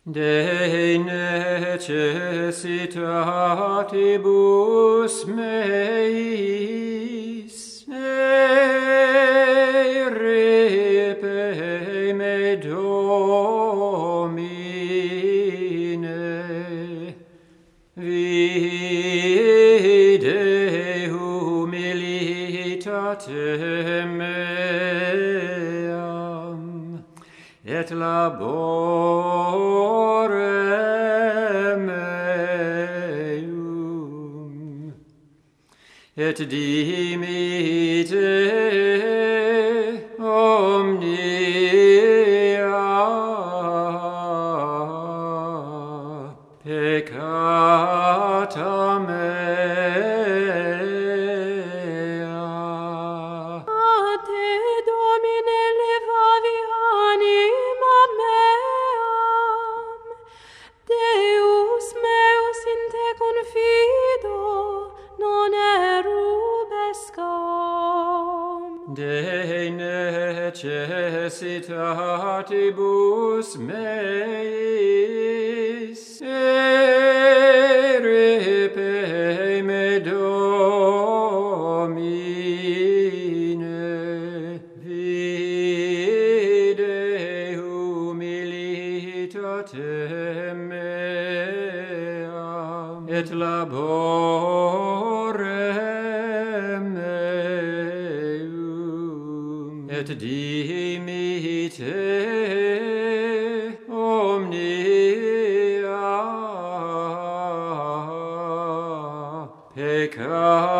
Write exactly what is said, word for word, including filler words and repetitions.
De necessitatibus meis, eripe me Domine, vide humilitatem meam, et laborem meum, et dimite omnia peccata mea. A te, Domine, levavi animam meam, Deus meus in te confido, non erubescam. De necessitatibus meis, eripe me Domine, vide humilitatem meam, et laborem meum, et dimite omnia peccata